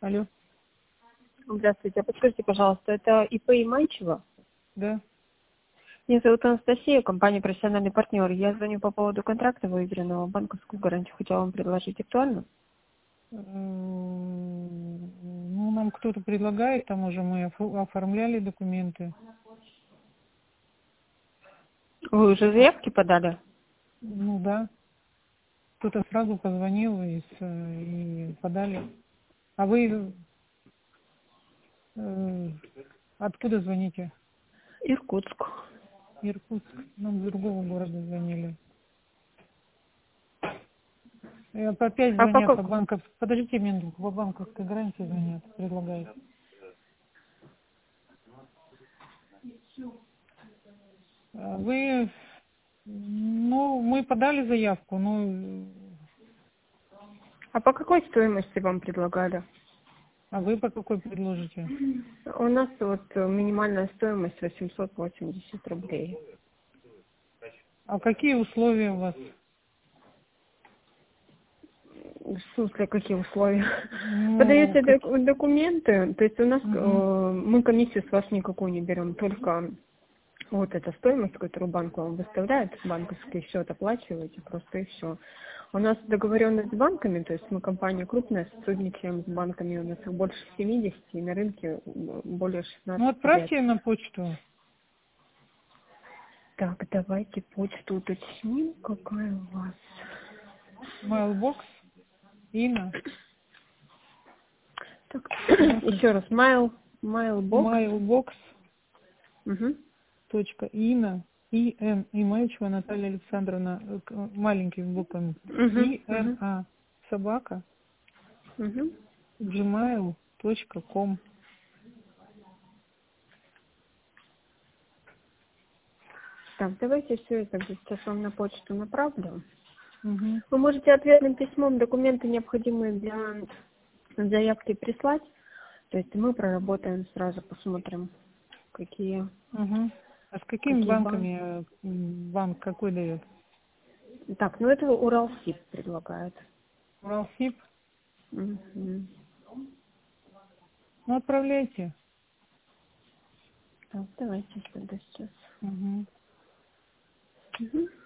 Алло. Здравствуйте. Подскажите, пожалуйста, это ИП Иманчева? Да. Меня зовут Анастасия, компания «Профессиональный партнер». Я звоню по поводу контракта, выигранного банковскую гарантию. Хотела вам предложить. Актуально? Ну, нам кто-то предлагает, там уже мы оформляли документы. Вы уже заявки подали? Ну да. Кто-то сразу позвонил и подали. А вы откуда звоните? Иркутск. Иркутск. Нам с другого города звонили. Опять А по звонят по как? банковской... Подождите минутку, по банковской гарантии звонят, предлагают. Вы... Ну, мы подали заявку, ну... А по какой стоимости вам предлагали? А вы по какой предложите? У нас вот минимальная стоимость 880 рублей. А какие условия у вас? В смысле, какие условия? Ну, Подаете документы, то есть у нас, угу. мы комиссию с вас никакую не берем, только вот эта стоимость, которую банк вам выставляет, банковский счет оплачиваете, просто и все. У нас договоренность с банками, то есть мы компания крупная, сотрудничаем с банками, у нас их больше 70, и на рынке более Ну, 16 лет. отправьте на почту. Так, давайте почту уточним, какая у вас. Mailbox, Ина. Так, еще раз, mailbox. Mailbox. Угу. Ина. И.Н. Имаичева Наталья Александровна, маленькими буквами. Угу. Угу. И.Н.А. Собака. Угу. gmail.com. Так, давайте все это сейчас вам на почту направлю. Угу. Вы можете ответным письмом документы, необходимые для заявки, прислать. То есть мы проработаем сразу, посмотрим, какие, Угу. А с какими какие банки. банками банк какой дает? Так, ну это Уралсиб предлагает. Уралсиб? Мгм. Ну, отправляйте. Так, давайте тогда сейчас. Угу. Мгм.